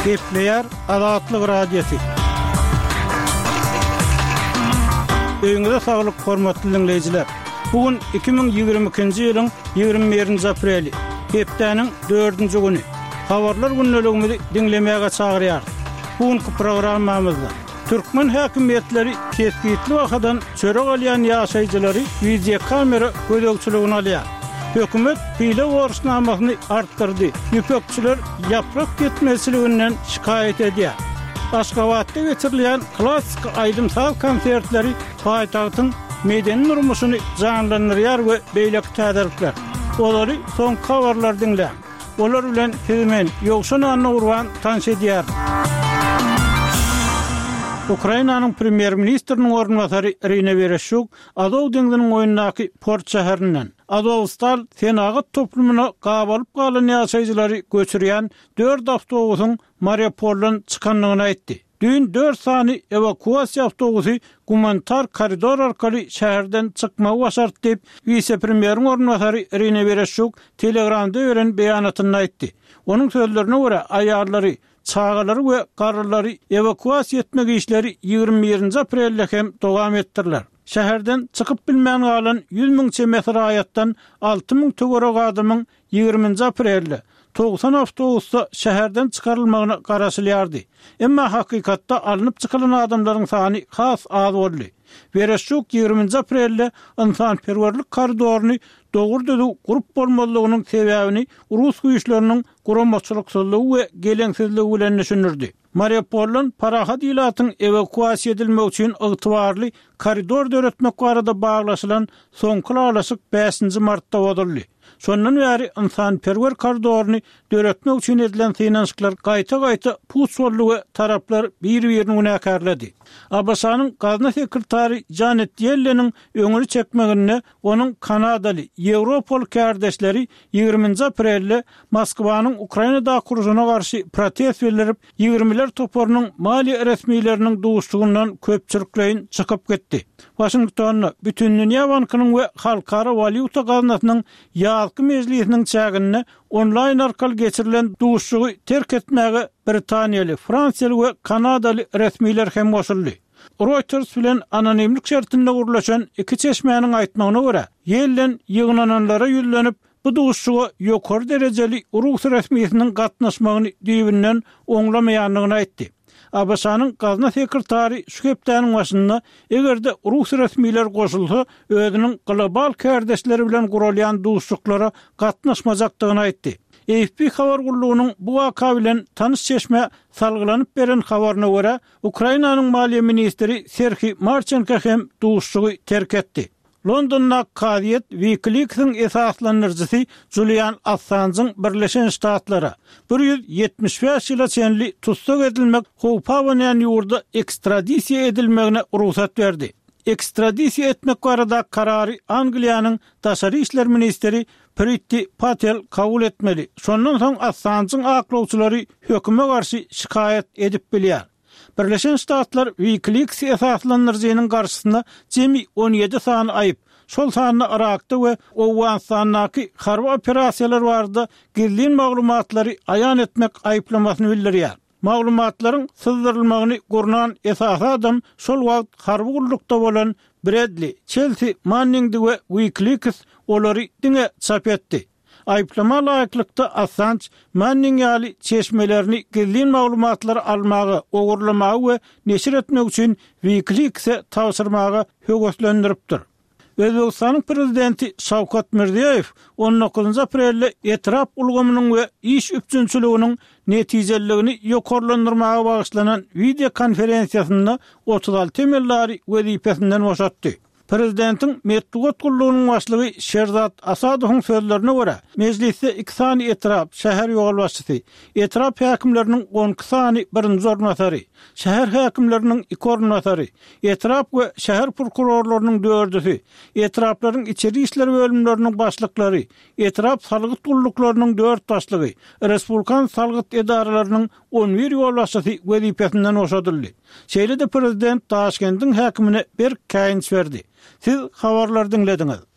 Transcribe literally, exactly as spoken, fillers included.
Kepleyer Azatlyk Radiosu. Öňüňizde saglyk, hormatly dinleyijiler. Bugün iki bin ýygrimi ikinji ýylyň ýygrimi birinji apreli, hepdeniň dördünji güni. Habarlar günneligimizi dinlemäge çagyrýar. Bugünkü programmamyzda Türkmen häkimetleri kesgitli wagtdan çörek alýan ýaşaýjylary video kamera gözegçiligine alýar. Hökümet pile borçnamasyny artdyrdy. Ýüpekçiler ýaprak getmesiliginden şikayet edýär. Aşgabatda geçirilýän klassik aýdymsal konsertleri paýtagtyň medeni durmuşyny janlandyrýar we beýleki täzelikler. Olary soň habarlar dinlä. Olar bilen hemen ýokşana urwan tanış edýär. Ukrainanyň premier ministriniň ornwatary Irina Vereshchuk Azov deňziňiň oýundaky port şäherinden Azovstal Senagat toplumuna gabalyp galan ýaşaýjylary göçürýän dört awtobusyň Mariupoldan çykanlygyny aýtdy. Dün dört sany evakuasiýa awtobusy gumanitar koridor arkaly şäherden çykmagy başardy diýip vice-premieriň ornwatary Irina Vereshchuk Telegramda beren beýanatyny aýtdy. Onuň sözlerine görä aýarlary, çağalary we garrylary evakuasiýa etmek işleri ýygrimi birinji aprelde hem dowam etdirler. Şäherden çykyp bilmän galan ýüz miň metr aýatdan alty miň töwerek adamyň ýygrimi aprelde doksan awtobusda şäherden çykarylmagyny garaşylýardy. Emma hakykatda alınıp çykylan adamlaryň sany has az boldy. Vereshchuk ýygrimi aprelde insanperwerlik koridoruny dogurdy gurup bolmalygynyň sebäbini Rus güýçleriniň guramaçylyksyzlygy we geleňsizligi bilen düşünürdi. Mariupoldan parahat ilatyň evakuasiýa edilmek üçin ygtybarly koridor döretmek barada baglaşylan soňky ýalaşyk beşinji martda boldy. Şondan bäri insanperwer koridoruny döretmek üçin edilen synanşyklar gaýta-gaýta puç boldy we taraplar bir-birini günäkärledi. A B S-nyň gazna sekretary Janet Yellen'in öňünü çekmegine onuň Kanadaly, Ýewropol kärdeşleri ýygrimi aprelde Moskwanyň Ukrainada kuruşuna garşy protest berip ýygrimiler toporunyň mali resmiýetleriniň duşugundan köpçülikleýin çykyp getdi. Washingtonna bütün dünýä bankynyň we halkara valyuta gaznasynyň ýazgy mejlisiniň çägine online arkaly geçirilen duşugy terk etmäge Britaniýaly, Fransiýaly we Kanadaly resmiýetler hem goşuldy. Reuters bilen anonimlik şertinde gurulaşan iki çeşmenin aýtmagyna görä, ýelden ýygnananlara ýüzlenip bu duşugy ýokary derejeli Rus resmiýetiniň gatnaşmagyny diýibinden oňlamaýanlygyny aýtdy. A B S-nyň gazna sekretary şu hepdeniň başynda egerde Rus resmiýetler goşulsa özüniň global kärdeşleri bilen gurulýan duşuklara gatnaşmajakdygyny aýtdy. A F P habar gurulugynyň bu waka bilen tanış çeşme salgylanyp beren habaryna görä Ukrainanyň maliýe ministri Serhiy Marchenko hem duşugy terk etdi. Londonda Qadiyet Wikileaks'ın esaslanyrjysy Julian Assange'ın Birleşen Ştatlara bir yüz ýetmiş beş ýyla çenli tutsak edilmek howpawanyan ýurda ekstradisiýa edilmegine ruhsat berdi. Ekstradisiýa etmek barada karary Angliýanyň daşary işler ministeri Priti Patel kabul etmeli. Şondan soň Assange'ın aklawçylary höküme garşy şikayet edip bilýär. Birleşen Ştatlar Wikileaks esaslanyrjynyň garşysynda jemi on ýedi sany aýyp, şol sanyny Irakda we Owganistanyňky harby operasiýalar barada gizli maglumatlary aýan etmek aýyplamasyny bildirýär. Maglumatlaryň syzdyrylmagyny gurnan esas adam şol wagt harby gullukda bolan Bradley, Chelsea Manning'di we Wikileaks olary diňe çap etdi. Aýplama laýyklykda Assange Manning ýaly çeşmelerini gizli maglumatlary almagy, ogurlamagy we neşir etmek üçin Wikileaks'e tawsyrmagy höweslendiripdir. Özbekistanyň prezidenti Şawkat Mirziýew on dokuzunji aprelde etrap ulgamynyň we iş üçinçiliginiň netijeligini ýokarlandyrmaga bagyşlanan video konferensiýasynda otuz alty temellary wezipesinden boşatdy. Prezidentiň Medeniýet gullugynyň başlygy Sherzat Asadowyň sözlerine görä, mejlisde iki sany etrap şäher ýolbaşçysy, etrap häkimleriniň on iki sany birinji ornwatary, şäher häkimleriniň iki ornwatary, etrap we şäher prokurorlarynyň dördüsi, etraplaryň içeri işler bölümleriniň başlyklary, etrap salgyt gulluklarının dört başlygy, Respublikan salgyt edaralarynyň on bir ýolbaşçysy wezipesinden boşadyldy. Şeýle de prezident Taşkentiň häkimine bir käýinç berdi. Siz habarlar dinlediňiz.